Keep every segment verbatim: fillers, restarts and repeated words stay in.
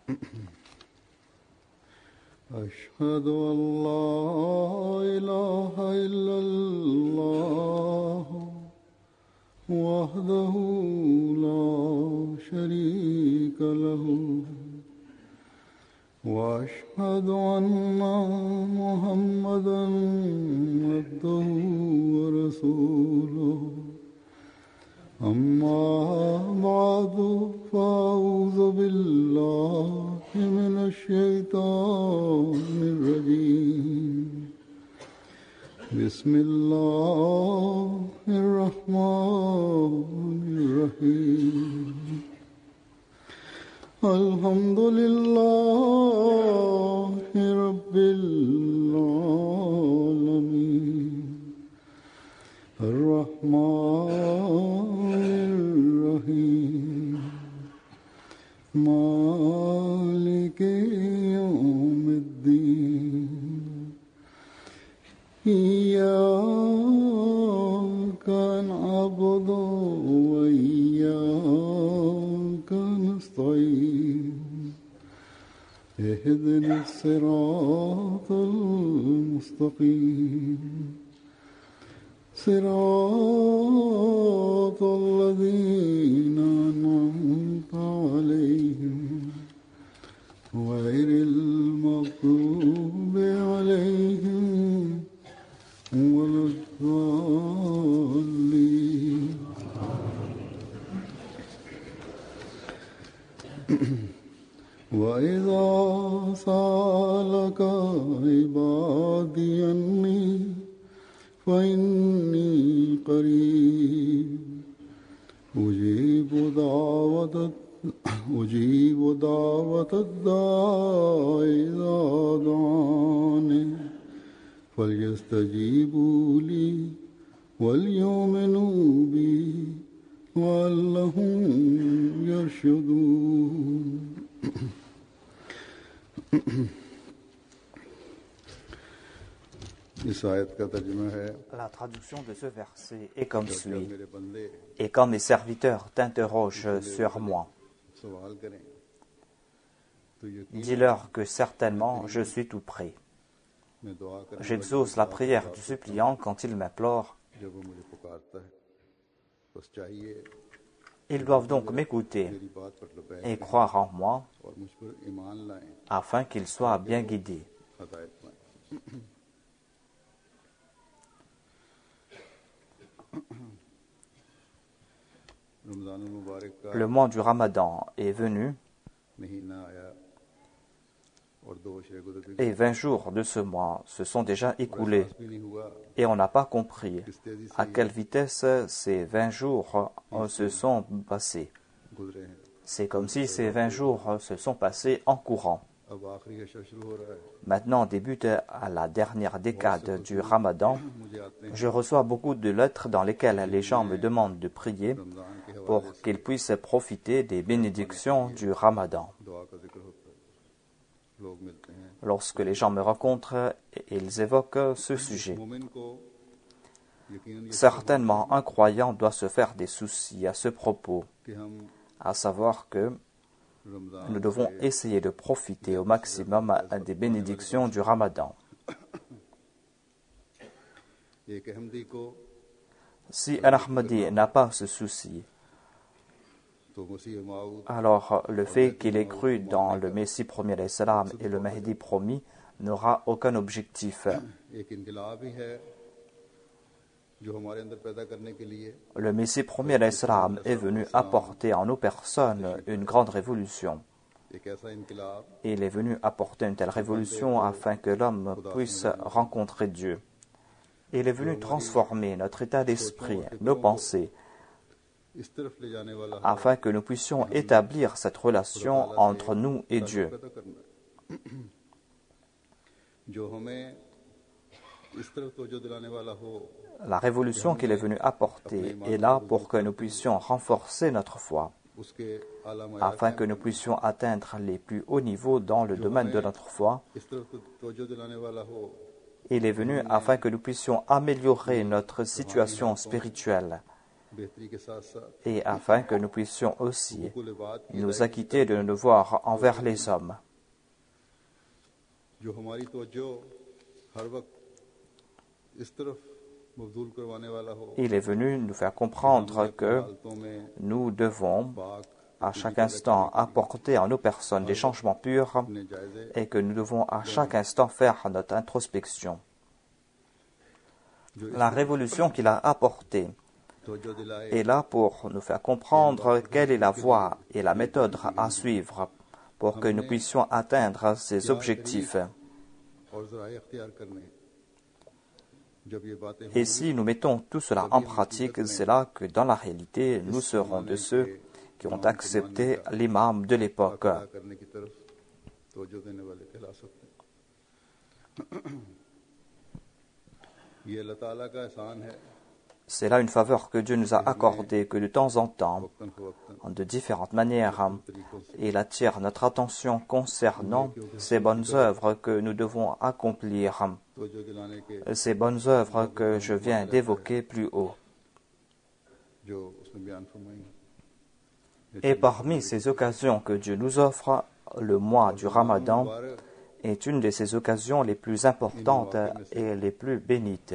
أشهد أن لا إله إلا الله وحده لا شريك له وأشهد أن محمدا عبده ورسوله أما بعد فأعوذ بالله من الشيطان الرجيم بسم الله الرحمن الرحيم الحمد لله رب العالمين الرحمن الرحيم مالك يوم الدين إياك نعبد وإياك نستعين اهدنا الصراط المستقيم صراط الذين أنعمت عليهم غير المغضوب عليهم ولا الضالين وإذا سألك عبادي عني فإني قريب أجيب دعوة أجيب دعوة الداع إذا دعاني فليستجيبوا لي وليؤمنوا بي لعلهم يرشدون. La traduction de ce verset est comme suit. Et quand mes serviteurs t'interrogent sur moi, dis-leur que certainement je suis tout près. J'exauce la prière du suppliant quand il m'implore. Ils doivent donc m'écouter et croire en moi afin qu'ils soient bien guidés. Le mois du Ramadan est venu et vingt jours de ce mois se sont déjà écoulés et on n'a pas compris à quelle vitesse ces vingt jours se sont passés. C'est comme si ces vingt jours se sont passés en courant. Maintenant débute à la dernière décade du Ramadan. Je reçois beaucoup de lettres dans lesquelles les gens me demandent de prier pour qu'ils puissent profiter des bénédictions du Ramadan. Lorsque les gens me rencontrent, ils évoquent ce sujet. Certainement, un croyant doit se faire des soucis à ce propos, à savoir que nous devons essayer de profiter au maximum des bénédictions du Ramadan. Si un Ahmadi n'a pas ce souci, alors le fait qu'il ait cru dans le Messie premier alayhi salam et le Mahdi promis n'aura aucun objectif. Le Messie premier alayhi salam est venu apporter en nos personnes une grande révolution. Il est venu apporter une telle révolution afin que l'homme puisse rencontrer Dieu. Il est venu transformer notre état d'esprit, nos pensées, afin que nous puissions établir cette relation entre nous et Dieu. La révolution qu'il est venu apporter est là pour que nous puissions renforcer notre foi, afin que nous puissions atteindre les plus hauts niveaux dans le domaine de notre foi. Il est venu afin que nous puissions améliorer notre situation spirituelle et afin que nous puissions aussi nous acquitter de nos devoirs envers les hommes. Il est venu nous faire comprendre que nous devons à chaque instant apporter en nos personnes des changements purs et que nous devons à chaque instant faire notre introspection. La révolution qu'il a apportée est là pour nous faire comprendre quelle est la voie et la méthode à suivre pour que nous puissions atteindre ces objectifs. Et si nous mettons tout cela en pratique, c'est là que dans la réalité, nous serons de ceux qui ont accepté l'imam de l'époque. C'est là une faveur que Dieu nous a accordée, que de temps en temps, de différentes manières, il attire notre attention concernant ces bonnes œuvres que nous devons accomplir, ces bonnes œuvres que je viens d'évoquer plus haut. Et parmi ces occasions que Dieu nous offre, le mois du Ramadan est une de ces occasions les plus importantes et les plus bénites.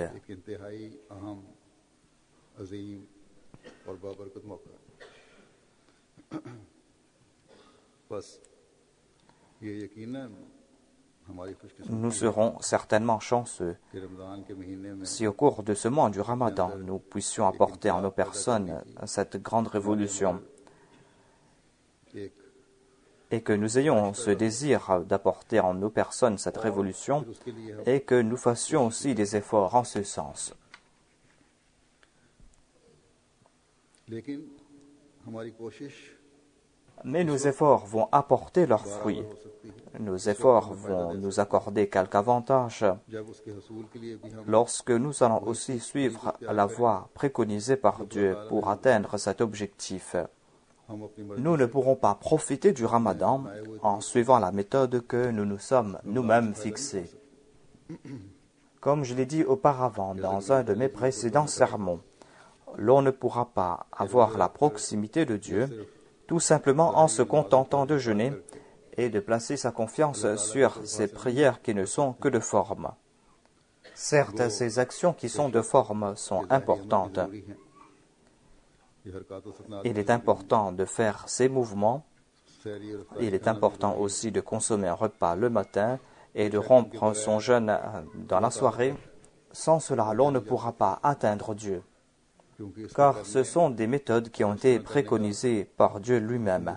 Nous serons certainement chanceux si au cours de ce mois du Ramadan, nous puissions apporter en nos personnes cette grande révolution et que nous ayons ce désir d'apporter en nos personnes cette révolution et que nous fassions aussi des efforts en ce sens. Mais nos efforts vont apporter leurs fruits. Nos efforts vont nous accorder quelques avantages lorsque nous allons aussi suivre la voie préconisée par Dieu pour atteindre cet objectif. Nous ne pourrons pas profiter du Ramadan en suivant la méthode que nous nous sommes nous-mêmes fixés. Comme je l'ai dit auparavant dans un de mes précédents sermons, l'on ne pourra pas avoir la proximité de Dieu tout simplement en se contentant de jeûner et de placer sa confiance sur ces prières qui ne sont que de forme. Certes, ces actions qui sont de forme sont importantes. Il est important de faire ces mouvements. Il est important aussi de consommer un repas le matin et de rompre son jeûne dans la soirée. Sans cela, l'on ne pourra pas atteindre Dieu, car ce sont des méthodes qui ont été préconisées par Dieu lui-même.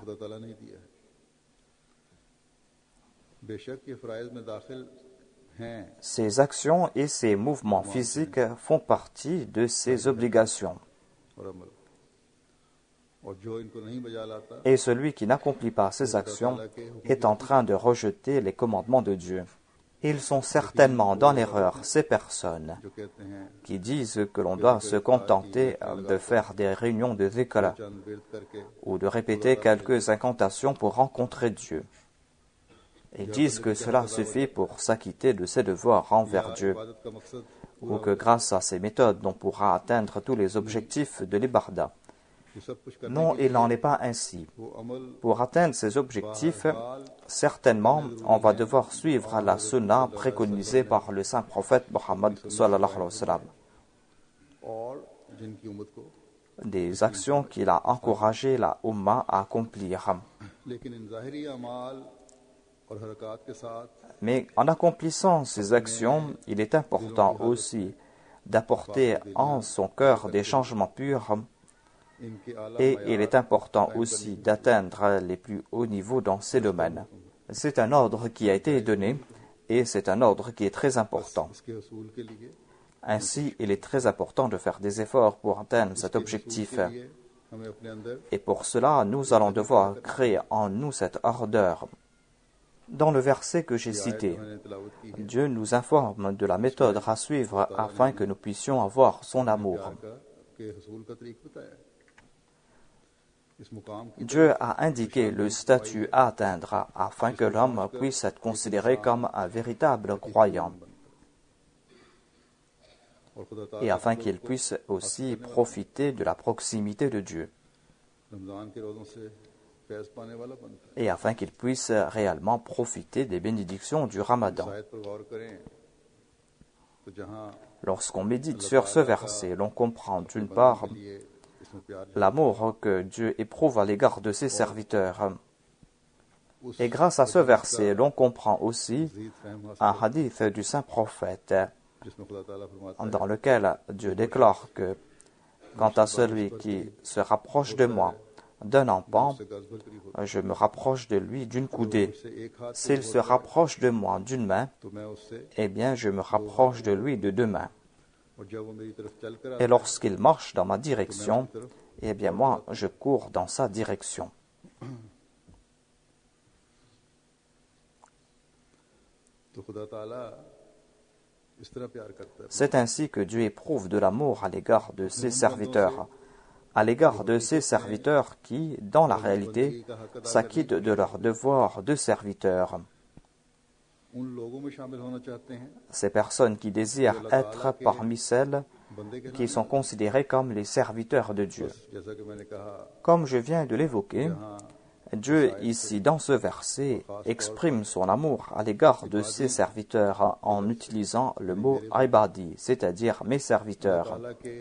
Ces actions et ces mouvements physiques font partie de ces obligations. Et celui qui n'accomplit pas ces actions est en train de rejeter les commandements de Dieu. Ils sont certainement dans l'erreur, ces personnes qui disent que l'on doit se contenter de faire des réunions de dhikr ou de répéter quelques incantations pour rencontrer Dieu. Ils disent que cela suffit pour s'acquitter de ses devoirs envers Dieu, ou que grâce à ces méthodes, on pourra atteindre tous les objectifs de l'ibadah. Non, il n'en est pas ainsi. Pour atteindre ces objectifs, certainement, on va devoir suivre la sunna préconisée par le saint prophète Mohammed sallallahu alayhi wa sallam. Des actions qu'il a encouragé la Ummah à accomplir. Mais en accomplissant ces actions, il est important aussi d'apporter en son cœur des changements purs. Et il est important aussi d'atteindre les plus hauts niveaux dans ces domaines. C'est un ordre qui a été donné et c'est un ordre qui est très important. Ainsi, il est très important de faire des efforts pour atteindre cet objectif. Et pour cela, nous allons devoir créer en nous cette ardeur. Dans le verset que j'ai cité, Dieu nous informe de la méthode à suivre afin que nous puissions avoir son amour. Dieu a indiqué le statut à atteindre afin que l'homme puisse être considéré comme un véritable croyant. et afin qu'ils puissent aussi profiter de la proximité de Dieu, et afin qu'ils puissent réellement profiter des bénédictions du Ramadan. Lorsqu'on médite sur ce verset, l'on comprend d'une part l'amour que Dieu éprouve à l'égard de ses serviteurs. Et grâce à ce verset, l'on comprend aussi un hadith du saint prophète dans lequel Dieu déclare que quant à celui qui se rapproche de moi d'un empan, je me rapproche de lui d'une coudée. S'il se rapproche de moi d'une main, eh bien je me rapproche de lui de deux mains. Et lorsqu'il marche dans ma direction, eh bien moi je cours dans sa direction. C'est ainsi que Dieu éprouve de l'amour à l'égard de ses serviteurs, à l'égard de ses serviteurs qui, dans la réalité, s'acquittent de leur devoir de serviteurs. Ces personnes qui désirent être parmi celles qui sont considérées comme les serviteurs de Dieu. Comme je viens de l'évoquer, Dieu, ici, dans ce verset, exprime son amour à l'égard de ses serviteurs en utilisant le mot « ibadi », c'est-à-dire « mes serviteurs ».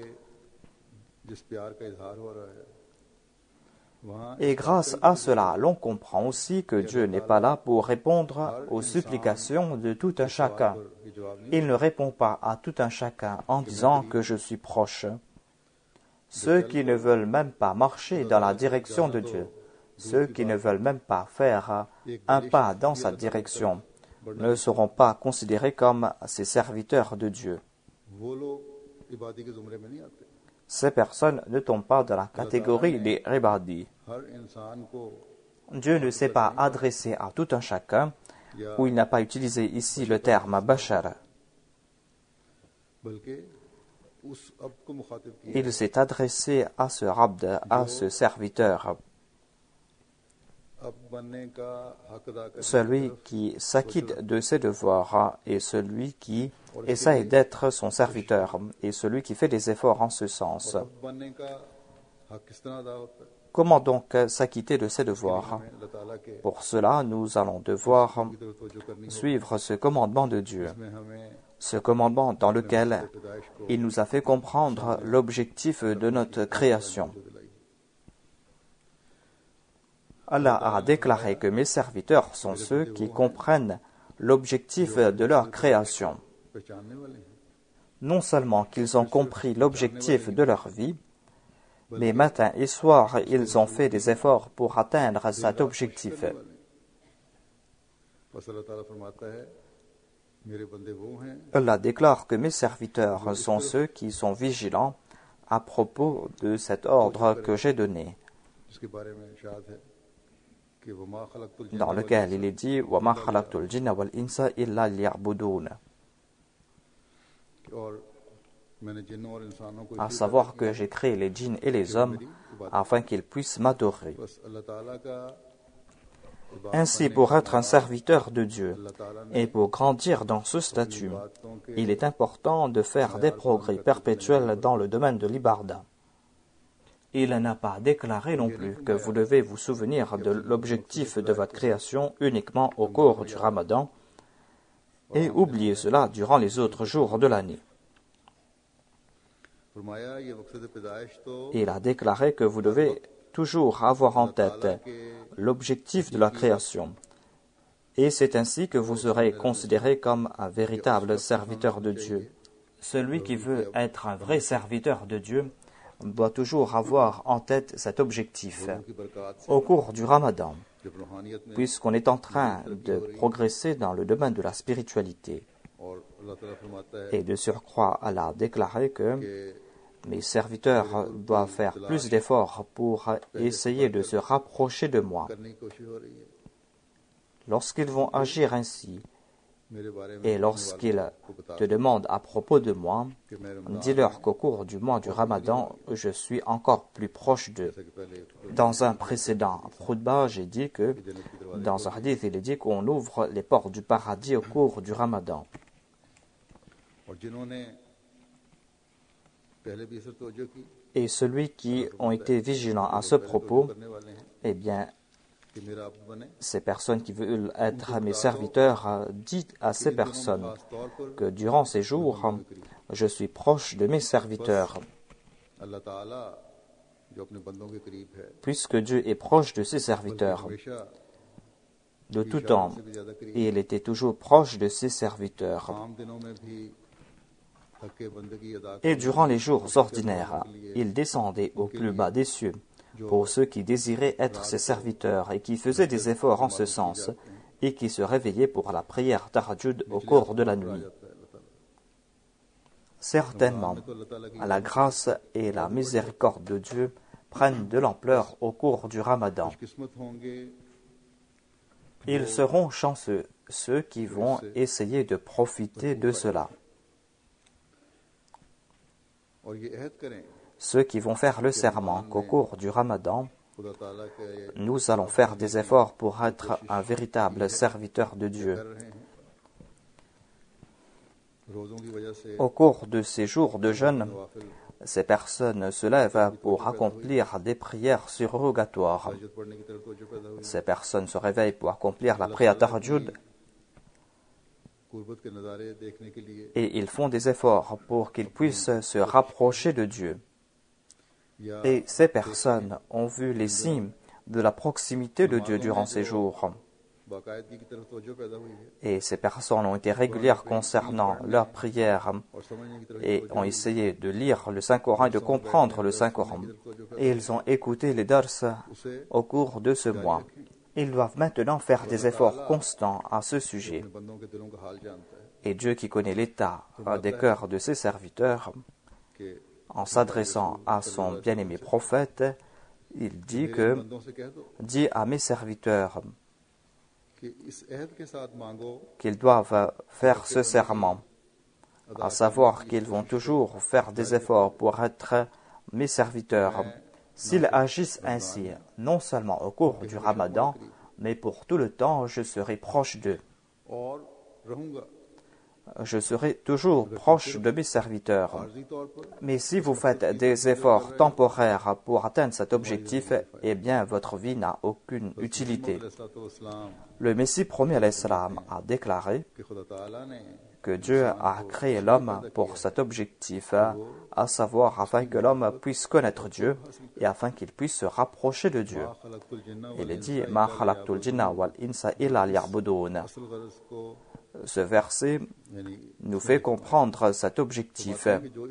Et grâce à cela, l'on comprend aussi que Dieu n'est pas là pour répondre aux supplications de tout un chacun. Il ne répond pas à tout un chacun en disant que je suis proche. Ceux qui ne veulent même pas marcher dans la direction de Dieu, ceux qui ne veulent même pas faire un pas dans sa direction, ne seront pas considérés comme ses serviteurs de Dieu. Ces personnes ne tombent pas dans la catégorie des ibadi. Dieu ne s'est pas adressé à tout un chacun, où il n'a pas utilisé ici le terme bashar. Il s'est adressé à ce abd, à ce serviteur, celui qui s'acquitte de ses devoirs et celui qui essaye d'être son serviteur et celui qui fait des efforts en ce sens. Comment donc s'acquitter de ses devoirs? Pour cela, nous allons devoir suivre ce commandement de Dieu, ce commandement dans lequel il nous a fait comprendre l'objectif de notre création. Allah a déclaré que mes serviteurs sont ceux qui comprennent l'objectif de leur création. Non seulement qu'ils ont compris l'objectif de leur vie, mais matin et soir, ils ont fait des efforts pour atteindre cet objectif. Allah déclare que mes serviteurs sont ceux qui sont vigilants à propos de cet ordre que j'ai donné, dans lequel il est dit « Wa ma khalaqtul jinna wal insa illa liya'budun » à savoir que j'ai créé les djinns et les hommes afin qu'ils puissent m'adorer. Ainsi, pour être un serviteur de Dieu et pour grandir dans ce statut, il est important de faire des progrès perpétuels dans le domaine de l'ibadah. Il n'a pas déclaré non plus que vous devez vous souvenir de l'objectif de votre création uniquement au cours du Ramadan et oublier cela durant les autres jours de l'année. Il a déclaré que vous devez toujours avoir en tête l'objectif de la création. Et c'est ainsi que vous serez considéré comme un véritable serviteur de Dieu. Celui qui veut être un vrai serviteur de Dieu doit toujours avoir en tête cet objectif. Au cours du Ramadan, puisqu'on est en train de progresser dans le domaine de la spiritualité, et de surcroît, Allah a déclaré que mes serviteurs doivent faire plus d'efforts pour essayer de se rapprocher de moi. Lorsqu'ils vont agir ainsi, et lorsqu'ils te demandent à propos de moi, dis-leur qu'au cours du mois du Ramadan, je suis encore plus proche d'eux. Dans un précédent khutbah, j'ai dit que, dans un hadith, il est dit qu'on ouvre les portes du paradis au cours du Ramadan. Et celui qui ont été vigilants à ce propos, eh bien, ces personnes qui veulent être mes serviteurs, dites à ces personnes que durant ces jours, je suis proche de mes serviteurs. Puisque Dieu est proche de ses serviteurs, de tout temps, et il était toujours proche de ses serviteurs. Et durant les jours ordinaires, il descendait au plus bas des cieux pour ceux qui désiraient être ses serviteurs et qui faisaient des efforts en ce sens et qui se réveillaient pour la prière tahajjud au cours de la nuit. Certainement, la grâce et la miséricorde de Dieu prennent de l'ampleur au cours du Ramadan. Ils seront chanceux, ceux qui vont essayer de profiter de cela. Ceux qui vont faire le serment qu'au cours du Ramadan, nous allons faire des efforts pour être un véritable serviteur de Dieu. Au cours de ces jours de jeûne, ces personnes se lèvent pour accomplir des prières surrogatoires. Ces personnes se réveillent pour accomplir la prière tahajjud et ils font des efforts pour qu'ils puissent se rapprocher de Dieu. Et ces personnes ont vu les signes de la proximité de Dieu durant ces jours. Et ces personnes ont été régulières concernant leurs prières et ont essayé de lire le Saint-Coran et de comprendre le Saint-Coran. Et ils ont écouté les dars au cours de ce mois. Ils doivent maintenant faire des efforts constants à ce sujet. Et Dieu qui connaît l'état des cœurs de ses serviteurs, en s'adressant à son bien-aimé prophète, il dit que, dis à mes serviteurs qu'ils doivent faire ce serment, à savoir qu'ils vont toujours faire des efforts pour être mes serviteurs. S'ils agissent ainsi, non seulement au cours du Ramadan, mais pour tout le temps, je serai proche d'eux. Je serai toujours proche de mes serviteurs. Mais si vous faites des efforts temporaires pour atteindre cet objectif, eh bien, votre vie n'a aucune utilité. Le Messie promis alayhi salam a déclaré que Dieu a créé l'homme pour cet objectif, à savoir afin que l'homme puisse connaître Dieu et afin qu'il puisse se rapprocher de Dieu. Il est dit « Ma khalaqtul jinna wal insa illa liya'budun » Ce verset nous fait comprendre cet objectif.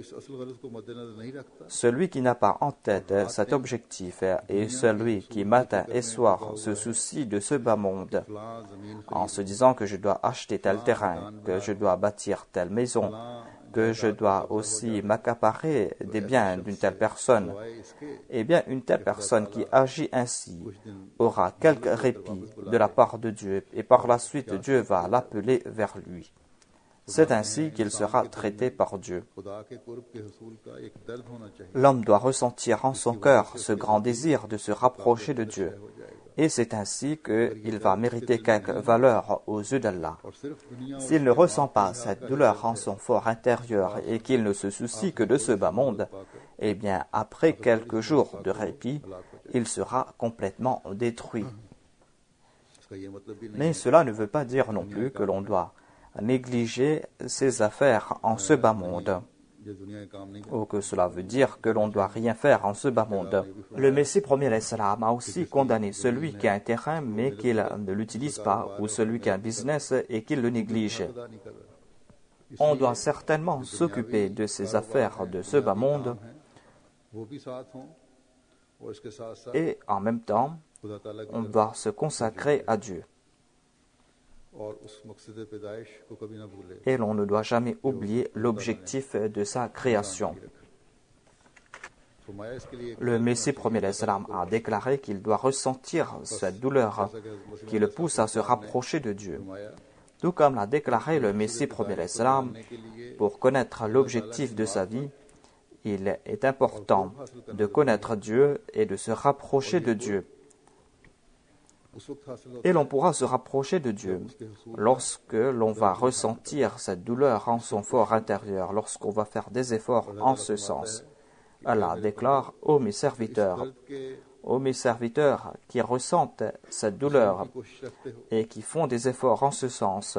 Celui qui n'a pas en tête cet objectif est celui qui matin et soir se soucie de ce bas monde en se disant que je dois acheter tel terrain, que je dois bâtir telle maison, que je dois aussi m'accaparer des biens d'une telle personne. Eh bien, une telle personne qui agit ainsi aura quelque répit de la part de Dieu et par la suite Dieu va l'appeler vers lui. C'est ainsi qu'il sera traité par Dieu. L'homme doit ressentir en son cœur ce grand désir de se rapprocher de Dieu. Et c'est ainsi qu'il va mériter quelque valeur aux yeux d'Allah. S'il ne ressent pas cette douleur en son fort intérieur et qu'il ne se soucie que de ce bas monde, eh bien, après quelques jours de répit, il sera complètement détruit. Mais cela ne veut pas dire non plus que l'on doit négliger ses affaires en ce bas monde, ou que cela veut dire que l'on ne doit rien faire en ce bas monde. Le Messie premier alayhi salam a aussi condamné celui qui a un terrain mais qu'il ne l'utilise pas, ou celui qui a un business et qu'il le néglige. On doit certainement s'occuper de ces affaires de ce bas monde et en même temps, on doit se consacrer à Dieu. Et l'on ne doit jamais oublier l'objectif de sa création. Le Messie premier alayhi salam a déclaré qu'il doit ressentir cette douleur qui le pousse à se rapprocher de Dieu. Tout comme l'a déclaré le Messie premier alayhi salam, pour connaître l'objectif de sa vie, il est important de connaître Dieu et de se rapprocher de Dieu. Et l'on pourra se rapprocher de Dieu lorsque l'on va ressentir cette douleur en son fort intérieur, lorsqu'on va faire des efforts en ce sens. Allah déclare: Ô mes serviteurs, ô mes serviteurs qui ressentent cette douleur et qui font des efforts en ce sens,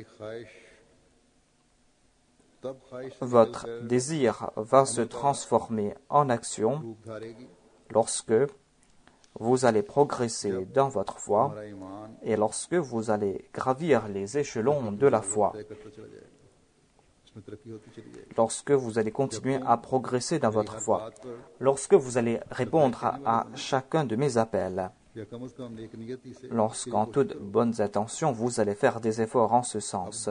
votre désir va se transformer en action lorsque vous allez progresser dans votre foi et lorsque vous allez gravir les échelons de la foi. Lorsque vous allez continuer à progresser dans votre foi, lorsque vous allez répondre à, à chacun de mes appels, lorsqu'en toutes bonnes intentions, vous allez faire des efforts en ce sens.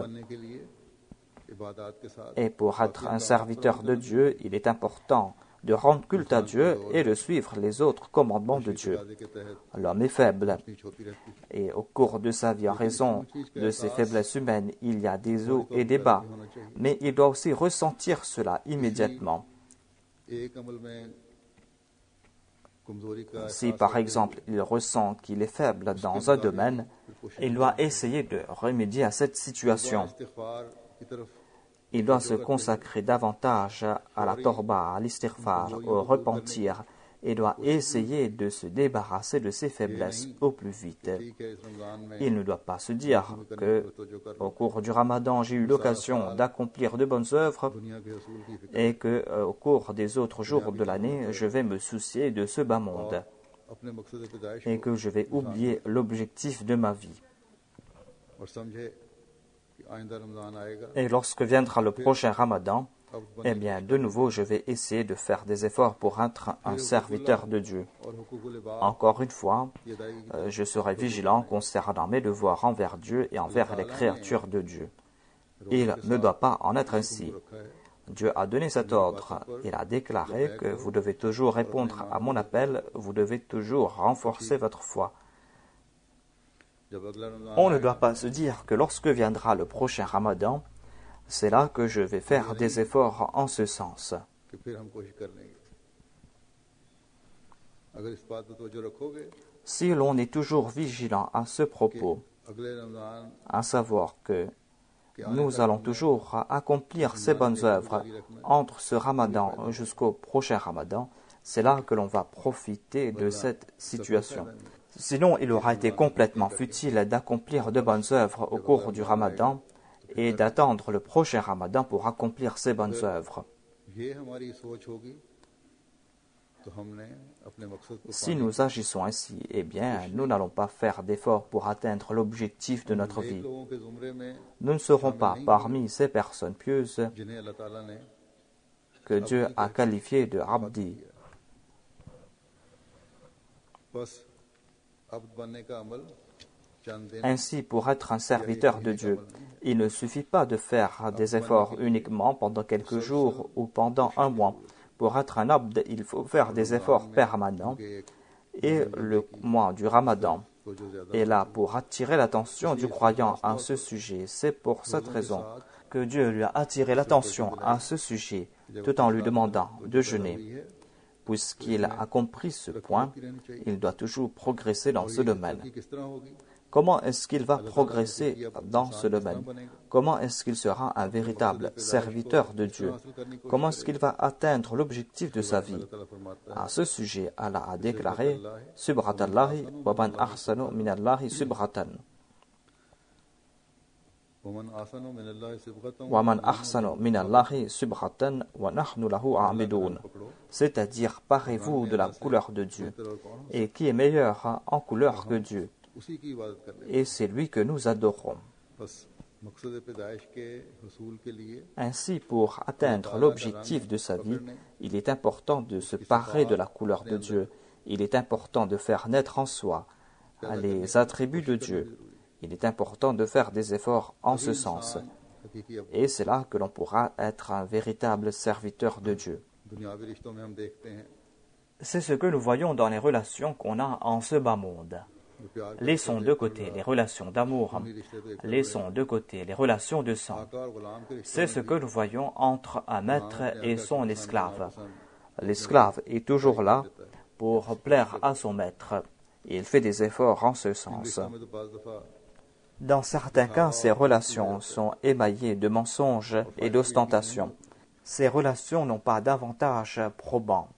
Et pour être un serviteur de Dieu, il est important de rendre culte à Dieu et de suivre les autres commandements de Dieu. L'homme est faible, et au cours de sa vie, en raison de ses faiblesses humaines, il y a des hauts et des bas, mais il doit aussi ressentir cela immédiatement. Si par exemple il ressent qu'il est faible dans un domaine, il doit essayer de remédier à cette situation. Il doit se consacrer davantage à la torba, à l'istighfar, au repentir, et doit essayer de se débarrasser de ses faiblesses au plus vite. Il ne doit pas se dire que, au cours du Ramadan, j'ai eu l'occasion d'accomplir de bonnes œuvres et que, euh, au cours des autres jours de l'année, je vais me soucier de ce bas monde et que je vais oublier l'objectif de ma vie. Et lorsque viendra le prochain Ramadan, eh bien, de nouveau, je vais essayer de faire des efforts pour être un serviteur de Dieu. Encore une fois, euh, je serai vigilant concernant mes devoirs envers Dieu et envers les créatures de Dieu. Il ne doit pas en être ainsi. Dieu a donné cet ordre. Il a déclaré que vous devez toujours répondre à mon appel, vous devez toujours renforcer votre foi. On ne doit pas se dire que lorsque viendra le prochain Ramadan, c'est là que je vais faire des efforts en ce sens. Si l'on est toujours vigilant à ce propos, à savoir que nous allons toujours accomplir ces bonnes œuvres entre ce Ramadan jusqu'au prochain Ramadan, c'est là que l'on va profiter de cette situation. Sinon, il aura été complètement futile d'accomplir de bonnes œuvres au cours du Ramadan et d'attendre le prochain Ramadan pour accomplir ces bonnes œuvres. Si nous agissons ainsi, eh bien, nous n'allons pas faire d'efforts pour atteindre l'objectif de notre vie. Nous ne serons pas parmi ces personnes pieuses que Dieu a qualifiées de abdi. Ainsi, pour être un serviteur de Dieu, il ne suffit pas de faire des efforts uniquement pendant quelques jours ou pendant un mois. Pour être un abd, il faut faire des efforts permanents. Et le mois du Ramadan est là pour attirer l'attention du croyant à ce sujet. C'est pour cette raison que Dieu lui a attiré l'attention à ce sujet tout en lui demandant de jeûner. Puisqu'il a compris ce point, il doit toujours progresser dans ce domaine. Comment est-ce qu'il va progresser dans ce domaine? Comment est-ce qu'il sera un véritable serviteur de Dieu? Comment est-ce qu'il va atteindre l'objectif de sa vie? À ce sujet, Allah a déclaré « Subratallahi wa man ahsanu minallahi subratan » c'est-à-dire parez-vous de la couleur de Dieu, et qui est meilleur en couleur que Dieu, et c'est lui que nous adorons. Ainsi, pour atteindre l'objectif de sa vie, il est important de se parer de la couleur de Dieu, il est important de faire naître en soi les attributs de Dieu. Il est important de faire des efforts en ce sens. Et c'est là que l'on pourra être un véritable serviteur de Dieu. C'est ce que nous voyons dans les relations qu'on a en ce bas monde. Laissons de côté les relations d'amour, laissons de côté les relations de sang. C'est ce que nous voyons entre un maître et son esclave. L'esclave est toujours là pour plaire à son maître. Il fait des efforts en ce sens. Dans certains cas, ces relations sont émaillées de mensonges et d'ostentation. ces relations n'ont pas d'avantage probant.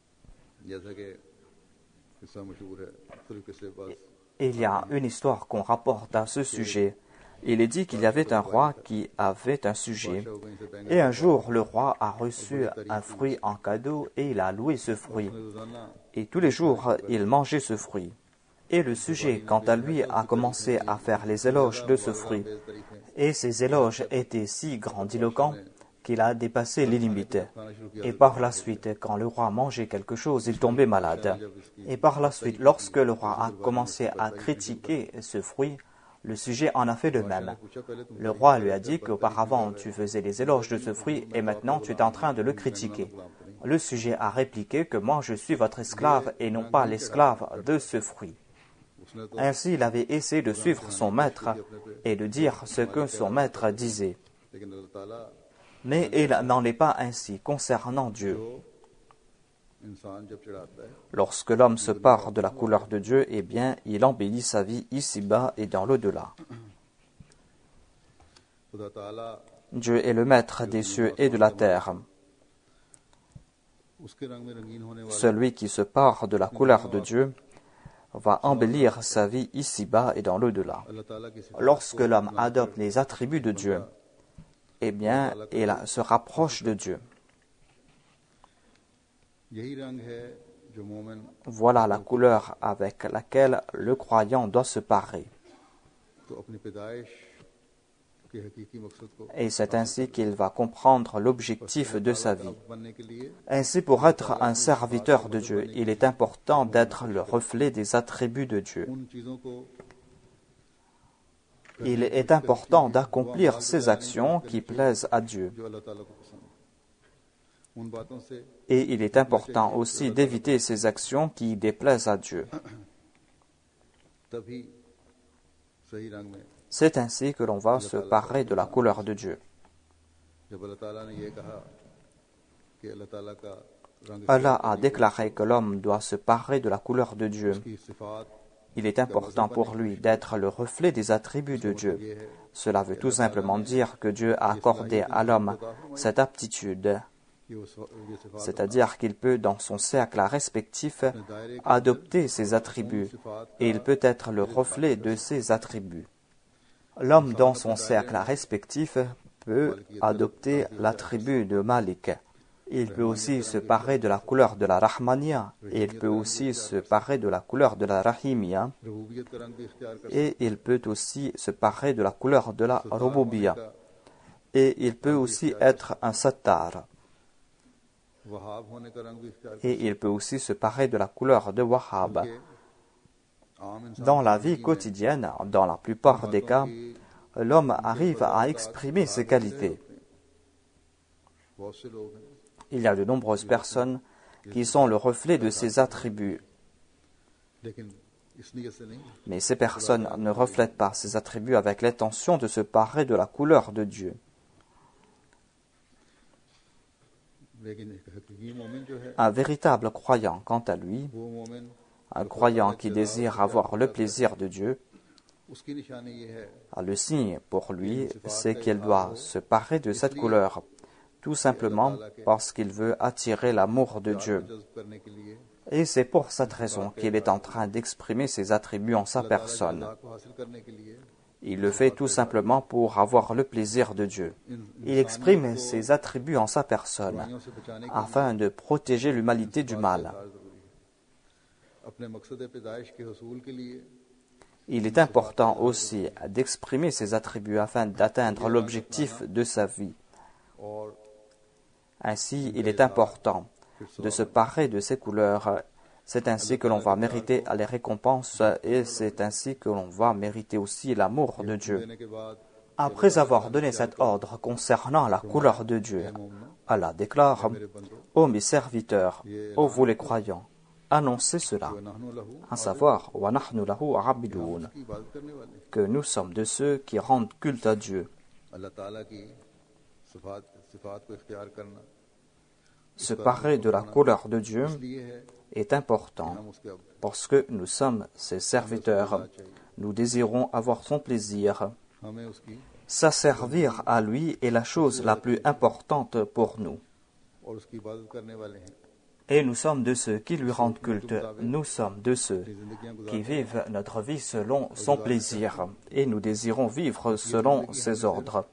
Il y a une histoire qu'on rapporte à ce sujet. Il est dit qu'il y avait un roi qui avait un sujet, et un jour le roi a reçu un fruit en cadeau et il a loué ce fruit. Et tous les jours, il mangeait ce fruit. Et le sujet, quant à lui, a commencé à faire les éloges de ce fruit. Et ces éloges étaient si grandiloquents qu'il a dépassé les limites. Et par la suite, quand le roi mangeait quelque chose, il tombait malade. Et par la suite, lorsque le roi a commencé à critiquer ce fruit, le sujet en a fait de même. Le roi lui a dit qu'auparavant tu faisais les éloges de ce fruit et maintenant tu es en train de le critiquer. Le sujet a répliqué que moi je suis votre esclave et non pas l'esclave de ce fruit. Ainsi il avait essayé de suivre son maître et de dire ce que son maître disait. Mais il n'en est pas ainsi concernant Dieu. Lorsque l'homme se pare de la couleur de Dieu, eh bien, il embellit sa vie ici-bas et dans l'au-delà. Dieu est le maître des cieux et de la terre. Celui qui se pare de la couleur de Dieu va embellir sa vie ici-bas et dans l'au-delà. Lorsque l'homme adopte les attributs de Dieu, eh bien, il se rapproche de Dieu. Voilà la couleur avec laquelle le croyant doit se parer. Et c'est ainsi qu'il va comprendre l'objectif de sa vie. Ainsi, pour être un serviteur de Dieu, il est important d'être le reflet des attributs de Dieu. Il est important d'accomplir ces actions qui plaisent à Dieu. Et il est important aussi d'éviter ces actions qui déplaisent à Dieu. C'est ainsi que l'on va se parer de la couleur de Dieu. Allah a déclaré que l'homme doit se parer de la couleur de Dieu. Il est important pour lui d'être le reflet des attributs de Dieu. Cela veut tout simplement dire que Dieu a accordé à l'homme cette aptitude, c'est-à-dire qu'il peut, dans son cercle respectif, adopter ses attributs, et il peut être le reflet de ses attributs. L'homme, dans son cercle respectif, peut adopter l'attribut de Malik. Il peut aussi se parer de la couleur de la Rahmania, et il peut aussi se parer de la couleur de la Rahimia, et il peut aussi se parer de la couleur de la Rububiyya, et il peut aussi être un Sattar. Et il peut aussi se parer de la couleur de Wahhab. Dans la vie quotidienne, dans la plupart des cas, l'homme arrive à exprimer ses qualités. Il y a de nombreuses personnes qui sont le reflet de ses attributs. Mais ces personnes ne reflètent pas ces attributs avec l'intention de se parer de la couleur de Dieu. Un véritable croyant, quant à lui, un croyant qui désire avoir le plaisir de Dieu, le signe pour lui, c'est qu'il doit se parer de cette couleur, tout simplement parce qu'il veut attirer l'amour de Dieu. Et c'est pour cette raison qu'il est en train d'exprimer ses attributs en sa personne. Il le fait tout simplement pour avoir le plaisir de Dieu. Il exprime ses attributs en sa personne, afin de protéger l'humanité du mal. Il est important aussi d'exprimer ses attributs afin d'atteindre l'objectif de sa vie. Ainsi, il est important de se parer de ces couleurs. C'est ainsi que l'on va mériter les récompenses et c'est ainsi que l'on va mériter aussi l'amour de Dieu. Après avoir donné cet ordre concernant la couleur de Dieu, Allah déclare « Ô mes serviteurs, ô vous les croyants, annoncez cela, à savoir « Wa nahnu lahu abidun » que nous sommes de ceux qui rendent culte à Dieu. Se parer de la couleur de Dieu est important parce que nous sommes ses serviteurs. Nous désirons avoir son plaisir S'asservir à lui est la chose la plus importante pour nous. Et nous sommes de ceux qui lui rendent culte. Nous sommes de ceux qui vivent notre vie selon son plaisir. Et nous désirons vivre selon ses ordres.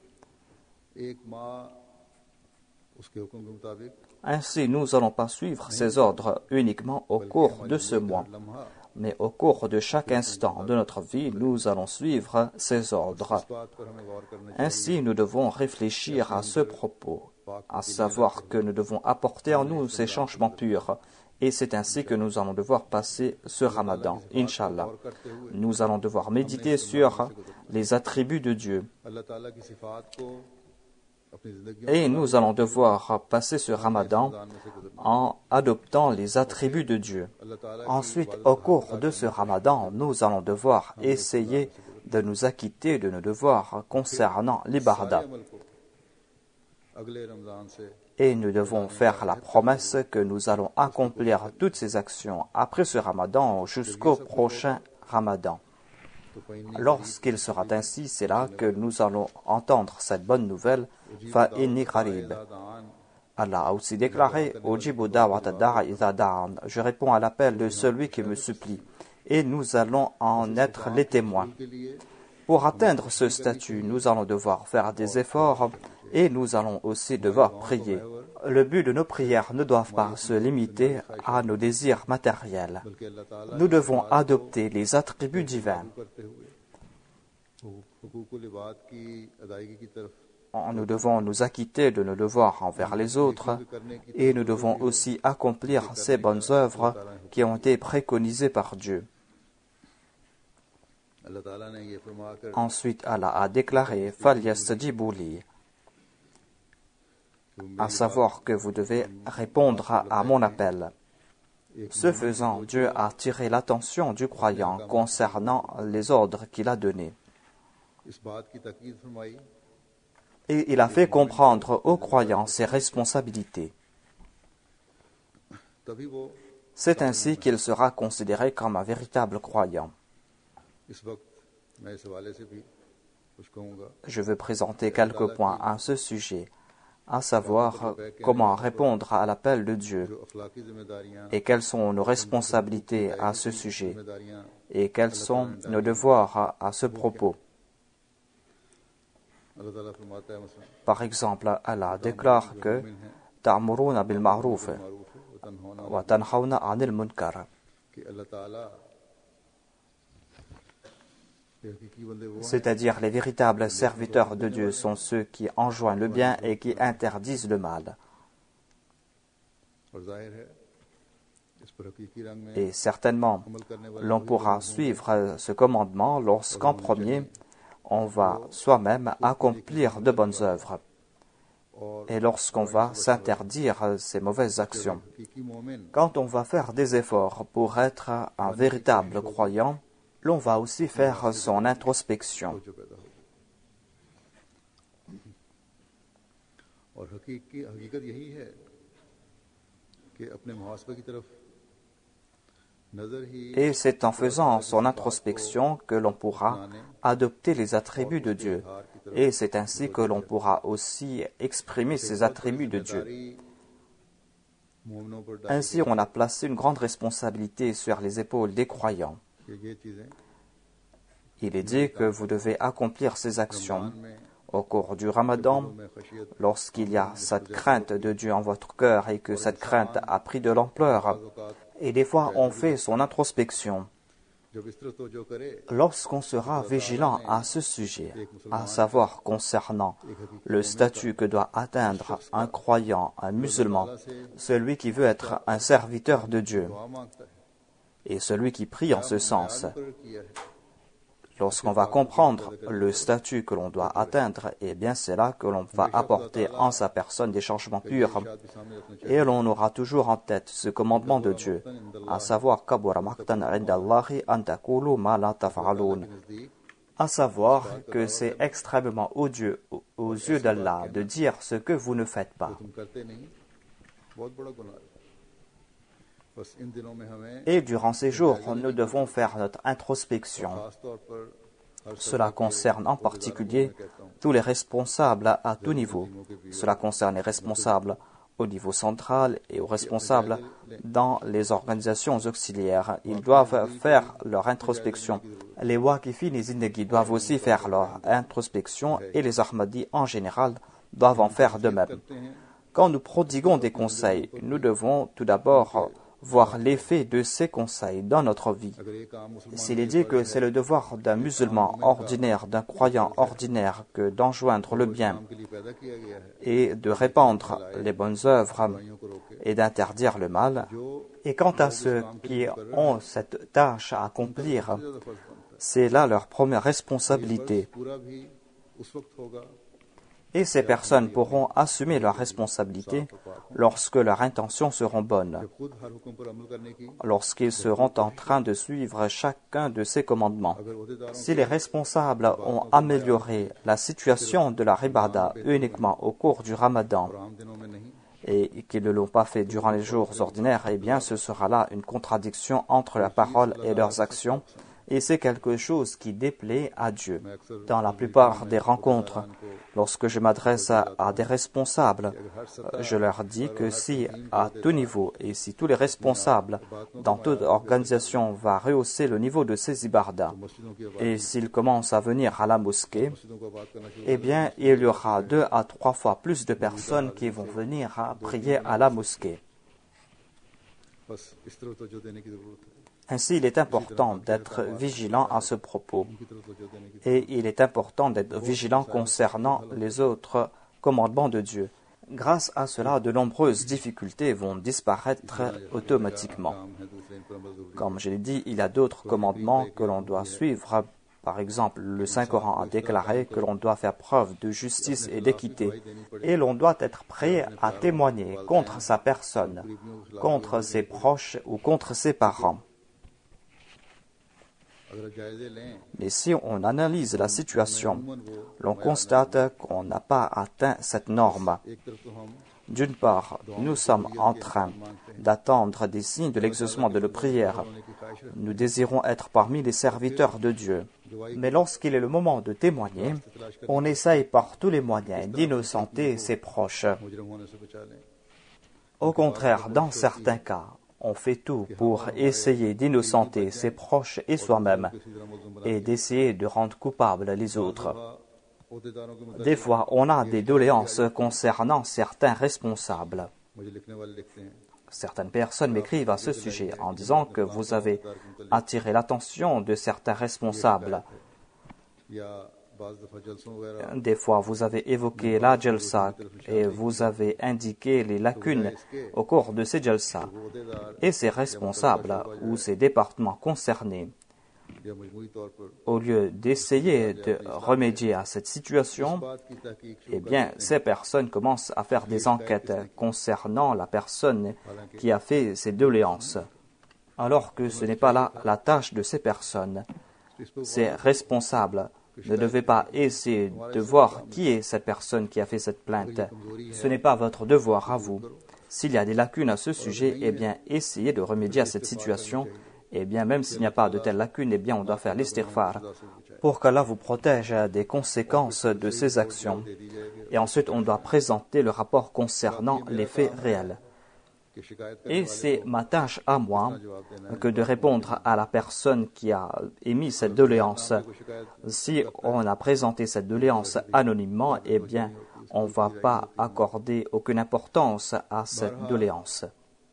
Ainsi, nous n'allons pas suivre ses ordres uniquement au cours de ce mois. Mais au cours de chaque instant de notre vie, nous allons suivre ses ordres. Ainsi, nous devons réfléchir à ce propos, à savoir que nous devons apporter en nous ces changements purs. Et c'est ainsi que nous allons devoir passer ce Ramadan, Inch'Allah. Nous allons devoir méditer sur les attributs de Dieu. Et nous allons devoir passer ce Ramadan en adoptant les attributs de Dieu. Ensuite, au cours de ce Ramadan, nous allons devoir essayer de nous acquitter de nos devoirs concernant l'ibadah. Et nous devons faire la promesse que nous allons accomplir toutes ces actions après ce Ramadan jusqu'au prochain Ramadan. Lorsqu'il sera ainsi, c'est là que nous allons entendre cette bonne nouvelle. Fa inni qarib. Allah a aussi déclaré Ujibu da'wata da'i idha da'an. Je réponds à l'appel de celui qui me supplie. Et nous allons en être les témoins. Pour atteindre ce statut, nous allons devoir faire des efforts et nous allons aussi devoir prier. Le but de nos prières ne doit pas se limiter à nos désirs matériels. Nous devons adopter les attributs divins. Nous devons nous acquitter de nos devoirs envers les autres et nous devons aussi accomplir ces bonnes œuvres qui ont été préconisées par Dieu. Ensuite, Allah a déclaré « Falyastajibu li » à savoir que vous devez répondre à mon appel. Ce faisant, Dieu a tiré l'attention du croyant concernant les ordres qu'il a donnés. Et il a fait comprendre aux croyants ses responsabilités. C'est ainsi qu'il sera considéré comme un véritable croyant. Je veux présenter quelques points à ce sujet, à savoir comment répondre à l'appel de Dieu et quelles sont nos responsabilités à ce sujet et quels sont nos devoirs à ce propos. Par exemple, Allah déclare que ta'muruna bil ma'ruf wa tanhauna 'anil munkar. C'est-à-dire les véritables serviteurs de Dieu sont ceux qui enjoignent le bien et qui interdisent le mal. Et certainement, l'on pourra suivre ce commandement lorsqu'en premier, on va soi-même accomplir de bonnes œuvres et lorsqu'on va s'interdire ces mauvaises actions. Quand on va faire des efforts pour être un véritable croyant, l'on va aussi faire son introspection. Et c'est en faisant son introspection que l'on pourra adopter les attributs de Dieu. Et c'est ainsi que l'on pourra aussi exprimer ces attributs de Dieu. Ainsi, on a placé une grande responsabilité sur les épaules des croyants. Il est dit que vous devez accomplir ces actions au cours du Ramadan, lorsqu'il y a cette crainte de Dieu en votre cœur et que cette crainte a pris de l'ampleur. Et des fois, on fait son introspection. Lorsqu'on sera vigilant à ce sujet, à savoir concernant le statut que doit atteindre un croyant, un musulman, celui qui veut être un serviteur de Dieu, et celui qui prie en ce sens, lorsqu'on va comprendre le statut que l'on doit atteindre, eh bien c'est là que l'on va apporter en sa personne des changements purs. Et l'on aura toujours en tête ce commandement de Dieu, à savoir à savoir que c'est extrêmement odieux aux yeux d'Allah de dire ce que vous ne faites pas. Et durant ces jours, nous devons faire notre introspection Cela concerne en particulier tous les responsables à tout niveau. Cela concerne les responsables au niveau central et aux responsables dans les organisations auxiliaires. Ils doivent faire leur introspection. Les Waqifin et Zindagi doivent aussi faire leur introspection et les Ahmadis en général doivent en faire de même. Quand nous prodiguons des conseils, nous devons tout d'abord voir l'effet de ces conseils dans notre vie. S'il est dit que c'est le devoir d'un musulman ordinaire, d'un croyant ordinaire, que d'enjoindre le bien et de répandre les bonnes œuvres et d'interdire le mal, et quant à ceux qui ont cette tâche à accomplir, c'est là leur première responsabilité. Et ces personnes pourront assumer leurs responsabilités lorsque leurs intentions seront bonnes, lorsqu'ils seront en train de suivre chacun de ces commandements. Si les responsables ont amélioré la situation de la ribada uniquement au cours du ramadan et qu'ils ne l'ont pas fait durant les jours ordinaires, eh bien ce sera là une contradiction entre la parole et leurs actions. Et c'est quelque chose qui déplaît à Dieu. Dans la plupart des rencontres, lorsque je m'adresse à, à des responsables, je leur dis que si à tout niveau et si tous les responsables dans toute organisation vont rehausser le niveau de ces ibardas et s'ils commencent à venir à la mosquée, eh bien il y aura deux à trois fois plus de personnes qui vont venir à prier à la mosquée. Ainsi, il est important d'être vigilant à ce propos. Et il est important d'être vigilant concernant les autres commandements de Dieu. Grâce à cela, de nombreuses difficultés vont disparaître automatiquement. Comme je l'ai dit, il y a d'autres commandements que l'on doit suivre. Par exemple, le Saint-Coran a déclaré que l'on doit faire preuve de justice et d'équité. Et l'on doit être prêt à témoigner contre sa personne, contre ses proches ou contre ses parents. Mais si on analyse la situation, l'on constate qu'on n'a pas atteint cette norme. D'une part, nous sommes en train d'attendre des signes de l'exaucement de nos prières. Nous désirons être parmi les serviteurs de Dieu. Mais lorsqu'il est le moment de témoigner, on essaye par tous les moyens d'innocenter ses proches. Au contraire, dans certains cas, on fait tout pour essayer d'innocenter ses proches et soi-même et d'essayer de rendre coupables les autres. Des fois, on a des doléances concernant certains responsables. Certaines personnes m'écrivent à ce sujet en disant que vous avez attiré l'attention de certains responsables. Des fois, vous avez évoqué la jalsa et vous avez indiqué les lacunes au cours de ces jalsa. Et ces responsables ou ces départements concernés, au lieu d'essayer de remédier à cette situation, eh bien, ces personnes commencent à faire des enquêtes concernant la personne qui a fait ces doléances, alors que ce n'est pas là la tâche de ces personnes. Ces responsables ne devez pas essayer de voir qui est cette personne qui a fait cette plainte. Ce n'est pas votre devoir à vous. S'il y a des lacunes à ce sujet, eh bien, essayez de remédier à cette situation. Eh bien, même s'il n'y a pas de telles lacunes, eh bien, on doit faire l'istighfar pour qu'Allah vous protège des conséquences de ces actions. Et ensuite, on doit présenter le rapport concernant les faits réels. Et c'est ma tâche à moi que de répondre à la personne qui a émis cette doléance. Si on a présenté cette doléance anonymement, eh bien, on ne va pas accorder aucune importance à cette doléance.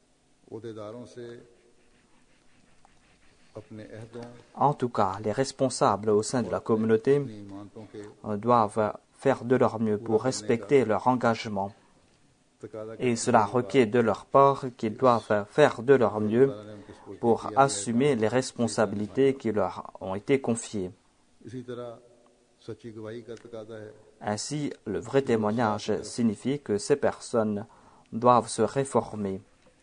En tout cas, les responsables au sein de la communauté doivent faire de leur mieux pour respecter leur engagement. Et cela requiert de leur part qu'ils doivent faire de leur mieux pour assumer les responsabilités qui leur ont été confiées. Ainsi, le vrai témoignage signifie que ces personnes doivent se réformer.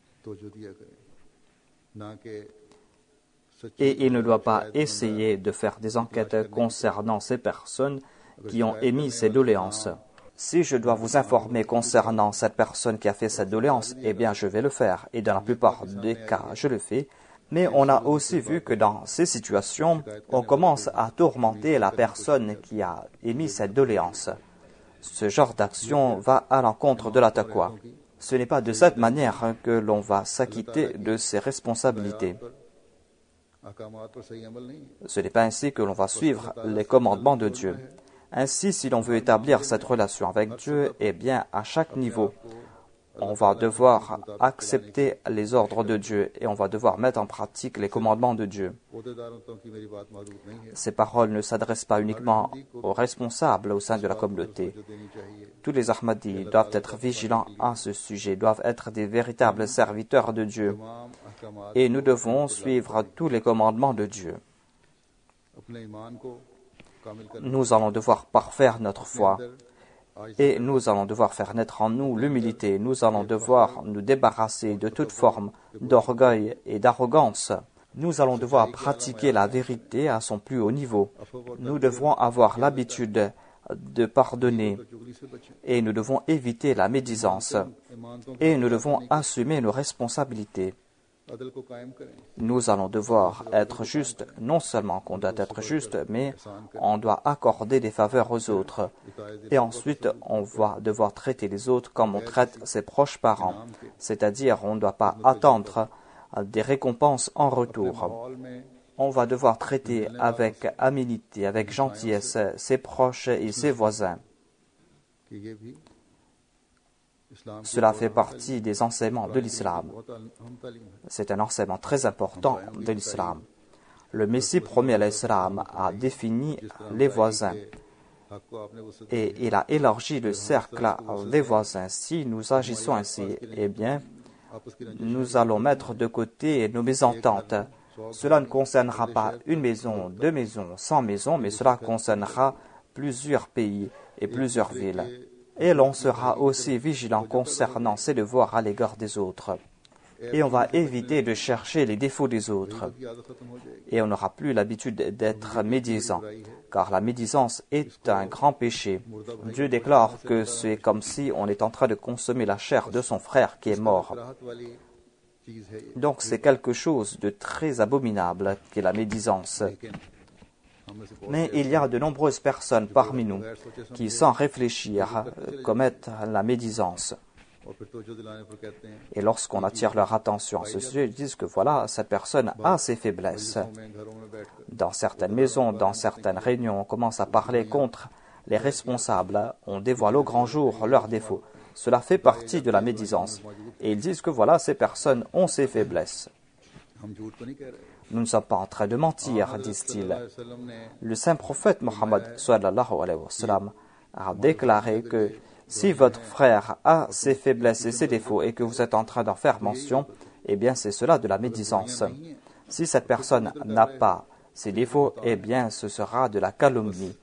Et il ne doit pas essayer de faire des enquêtes concernant ces personnes qui ont émis ces doléances. Si je dois vous informer concernant cette personne qui a fait cette doléance, eh bien je vais le faire. Et dans la plupart des cas, je le fais. Mais on a aussi vu que dans ces situations, on commence à tourmenter la personne qui a émis cette doléance. Ce genre d'action va à l'encontre de la taqwa. Ce n'est pas de cette manière que l'on va s'acquitter de ses responsabilités. Ce n'est pas ainsi que l'on va suivre les commandements de Dieu. Ainsi, si l'on veut établir cette relation avec Dieu, eh bien, à chaque niveau, on va devoir accepter les ordres de Dieu et on va devoir mettre en pratique les commandements de Dieu. Ces paroles ne s'adressent pas uniquement aux responsables au sein de la communauté. Tous les Ahmadis doivent être vigilants à ce sujet, doivent être des véritables serviteurs de Dieu. Et nous devons suivre tous les commandements de Dieu. Nous allons devoir parfaire notre foi. Et nous allons devoir faire naître en nous l'humilité. Nous allons devoir nous débarrasser de toute forme d'orgueil et d'arrogance. Nous allons devoir pratiquer la vérité à son plus haut niveau. Nous devrons avoir l'habitude de pardonner et nous devons éviter la médisance et nous devons assumer nos responsabilités. Nous allons devoir être justes, non seulement qu'on doit être juste, mais on doit accorder des faveurs aux autres. Et ensuite, on va devoir traiter les autres comme on traite ses proches parents. C'est-à-dire, on ne doit pas attendre des récompenses en retour. On va devoir traiter avec aménité, avec gentillesse, ses proches et ses voisins. Cela fait partie des enseignements de l'islam. C'est un enseignement très important de l'islam. Le Messie premier à l'islam a défini les voisins et il a élargi le cercle des voisins. Si nous agissons ainsi, eh bien, nous allons mettre de côté nos mésententes. Cela ne concernera pas une maison, deux maisons, cent maisons, mais cela concernera plusieurs pays et plusieurs villes. Et l'on sera aussi vigilant concernant ses devoirs à l'égard des autres. Et on va éviter de chercher les défauts des autres. Et on n'aura plus l'habitude d'être médisant, car la médisance est un grand péché. Dieu déclare que c'est comme si on est en train de consommer la chair de son frère qui est mort. Donc c'est quelque chose de très abominable qu'est la médisance. Mais il y a de nombreuses personnes parmi nous qui, sans réfléchir, commettent la médisance. Et lorsqu'on attire leur attention à ce sujet, ils disent que voilà, cette personne a ses faiblesses. Dans certaines maisons, dans certaines réunions, on commence à parler contre les responsables. On dévoile au grand jour leurs défauts. Cela fait partie de la médisance. Et ils disent que voilà, ces personnes ont ses faiblesses. Nous ne sommes pas en train de mentir, disent-ils. Le saint prophète Mohammed sallallahu alayhi wa sallam a déclaré que si votre frère a ses faiblesses et ses défauts et que vous êtes en train d'en faire mention, eh bien c'est cela de la médisance. Si cette personne n'a pas ses défauts, eh bien ce sera de la calomnie.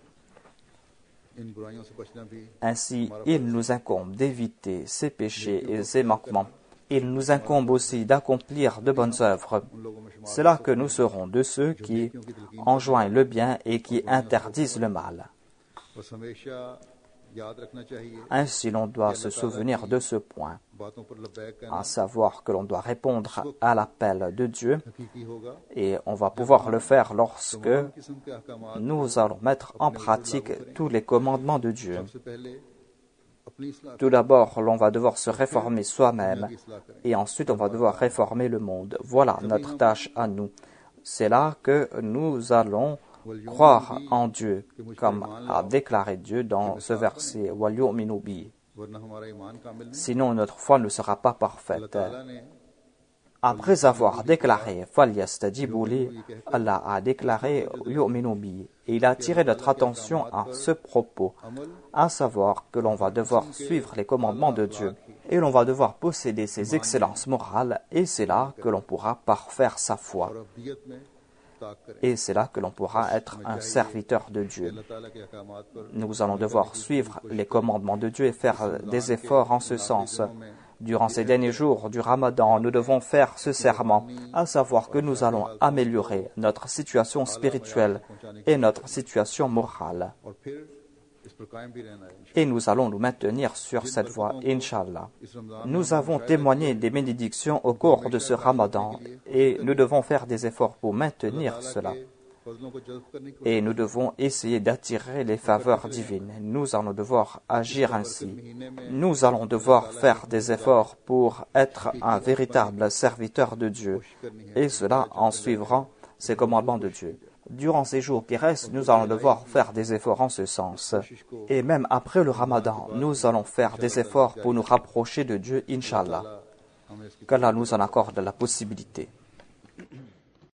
Ainsi, il nous incombe d'éviter ces péchés et ces manquements. Il nous incombe aussi d'accomplir de bonnes œuvres. C'est là que nous serons de ceux qui enjoignent le bien et qui interdisent le mal. Ainsi, l'on doit se souvenir de ce point, à savoir que l'on doit répondre à l'appel de Dieu et on va pouvoir le faire lorsque nous allons mettre en pratique tous les commandements de Dieu. Tout d'abord, l'on va devoir se réformer soi-même et ensuite on va devoir réformer le monde. Voilà notre tâche à nous. C'est là que nous allons croire en Dieu, comme a déclaré Dieu dans ce verset. Sinon, notre foi ne sera pas parfaite. Après avoir déclaré Allah a déclaré et il a attiré notre attention à ce propos, à savoir que l'on va devoir suivre les commandements de Dieu et l'on va devoir posséder ses excellences morales et c'est là que l'on pourra parfaire sa foi. Et c'est là que l'on pourra être un serviteur de Dieu. Nous allons devoir suivre les commandements de Dieu et faire des efforts en ce sens. Durant ces derniers jours du Ramadan, nous devons faire ce serment, à savoir que nous allons améliorer notre situation spirituelle et notre situation morale. Et nous allons nous maintenir sur cette voie, Inch'Allah. Nous avons témoigné des bénédictions au cours de ce Ramadan et nous devons faire des efforts pour maintenir cela. Et nous devons essayer d'attirer les faveurs divines. Nous allons devoir agir ainsi. Nous allons devoir faire des efforts pour être un véritable serviteur de Dieu. Et cela en suivant ces commandements de Dieu. Durant ces jours qui restent, nous allons devoir faire des efforts en ce sens. Et même après le Ramadan, nous allons faire des efforts pour nous rapprocher de Dieu, Inch'Allah. Qu'Allah nous en accorde la possibilité.